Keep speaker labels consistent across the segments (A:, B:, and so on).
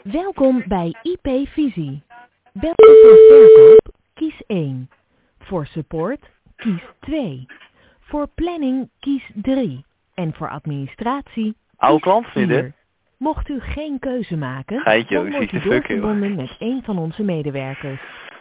A: Welkom bij IP Visie. Bel voor verkoop, kies 1. Voor support, kies 2. Voor planning, kies 3. En voor administratie,
B: Oude
A: kies
B: klant, vind je
A: 4.
B: dit?
A: Mocht u geen keuze maken,
B: Geitje,
A: dan
B: hoe
A: wordt
B: ziet
A: u
B: de fuck, joh.
A: doorverbonden met een van onze medewerkers.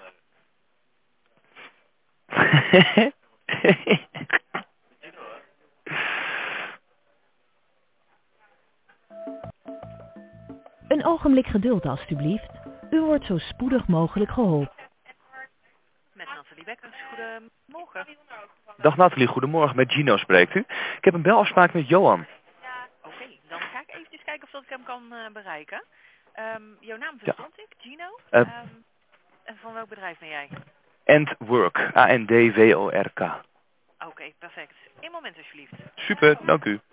A: Een ogenblik geduld alstublieft. U wordt zo spoedig mogelijk geholpen.
C: Met Nathalie Bekkers, goedemorgen.
B: Dag Nathalie, goedemorgen. Met Gino spreekt u. Ik heb een belafspraak met Johan.
C: Oké, dan ga ik eventjes kijken of dat ik hem kan bereiken. Jouw naam
B: Ja.
C: verstond ik, Gino.
B: Uh,
C: En van welk bedrijf ben jij?
B: And Work. ANDWORK.
C: Oké, perfect. Eén moment alsjeblieft.
B: Super, dank u.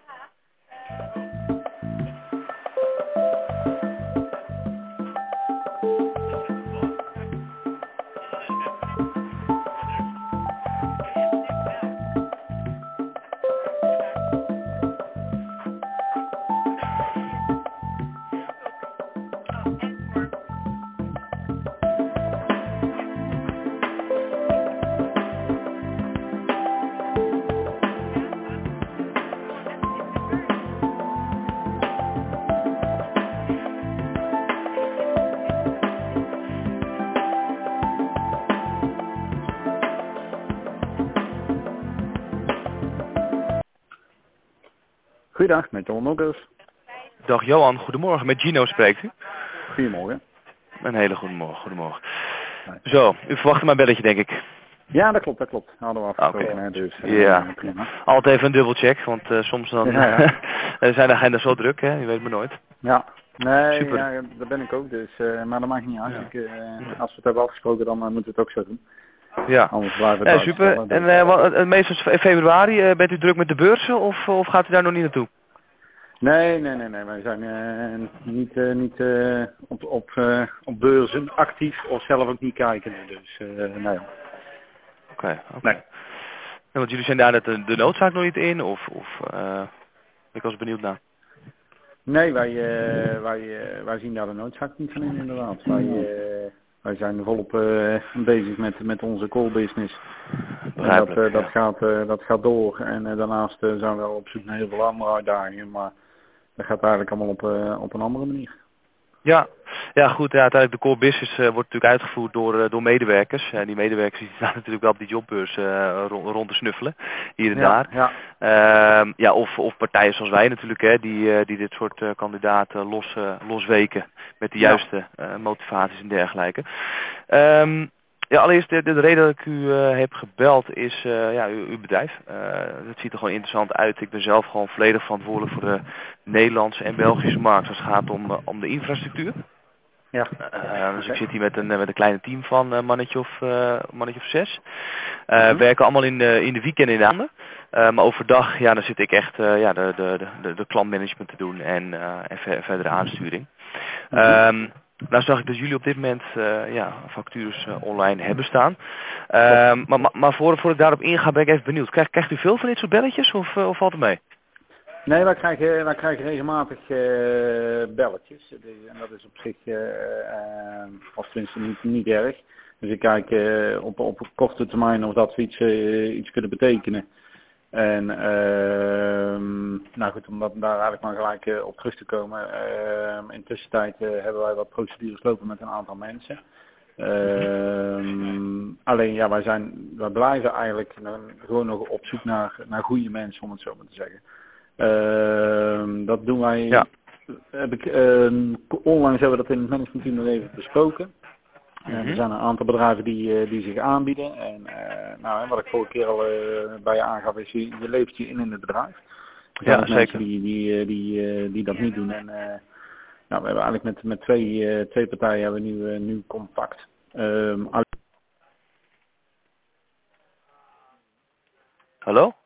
D: Goedendag, met John Nokkers.
B: Dag Johan, goedemorgen. Met Gino spreekt u.
D: Goedemorgen.
B: Een hele goede morgen, goedemorgen. Zo, u verwacht mijn belletje, denk ik.
D: Ja, dat klopt. Hadden we afgesproken,
B: Oké.
D: hè, dus
B: Ja.
D: prima.
B: Altijd even een dubbelcheck, want soms dan
D: Ja.
B: zijn de agendas zo druk, hè? Je weet maar nooit.
D: Ja, nee,
B: Super.
D: ja, daar ben ik ook, dus, maar dat maakt niet uit.
B: Ja.
D: Als we het hebben afgesproken, dan moeten we het ook zo doen.
B: Ja.
D: Anders blijven we het
B: Super.
D: uitstellen, dus.
B: En meestal in februari, bent u druk met de beurzen of gaat u daar nog niet naartoe?
D: Nee, wij zijn niet op beurzen actief of zelf ook niet kijken, dus nee.
B: Oké.
D: Nee.
B: Ja, want jullie zijn daar de noodzaak nog niet in of ik was benieuwd naar.
D: Nee, wij zien daar de noodzaak niet van in, inderdaad. Wij zijn volop bezig met onze core business. En dat gaat door. En daarnaast zijn we wel op zoek naar heel veel andere uitdagingen, maar dat gaat eigenlijk allemaal op een andere manier.
B: Ja, goed. Ja, uiteindelijk de core business wordt natuurlijk uitgevoerd door medewerkers. Die medewerkers die staan natuurlijk wel op die jobbeurs rond te snuffelen, hier en daar.
D: Ja.
B: Of partijen zoals wij natuurlijk, hè, die dit soort kandidaten losweken met de juiste motivaties en dergelijke. Allereerst de reden dat ik u heb gebeld is uw bedrijf. Het ziet er gewoon interessant uit. Ik ben zelf gewoon volledig verantwoordelijk voor de Nederlandse en Belgische markt als het gaat om de infrastructuur.
D: Ja.
B: Dus ik zit hier met een kleine team van mannetje of 6. Werken allemaal in de weekenden in de avonden. Maar overdag dan zit ik echt de klantmanagement te doen en verdere aansturing. Nou zag ik dat jullie op dit moment vacatures online hebben staan. Maar voor ik daarop inga ben ik even benieuwd. Krijgt u veel van dit soort belletjes of valt het mee?
D: Nee, wij krijgen regelmatig belletjes. En dat is op zich, of tenminste niet erg. Dus ik kijk op korte termijn of dat we iets kunnen betekenen. En nou goed, om daar eigenlijk maar gelijk op terug te komen. In tussentijd hebben wij wat procedures lopen met een aantal mensen. Alleen ja, wij blijven eigenlijk gewoon nog op zoek naar goede mensen, om het zo maar te zeggen. Dat doen wij.
B: Ja.
D: Onlangs hebben we dat in het managementteam nog even besproken. Er zijn een aantal bedrijven die zich aanbieden. En wat ik vorige keer al bij je aangaf is, je leeft je in het bedrijf. Er zijn ook
B: zeker.
D: mensen die dat niet doen. En we hebben eigenlijk met twee partijen hebben we nu contact.
B: Hallo?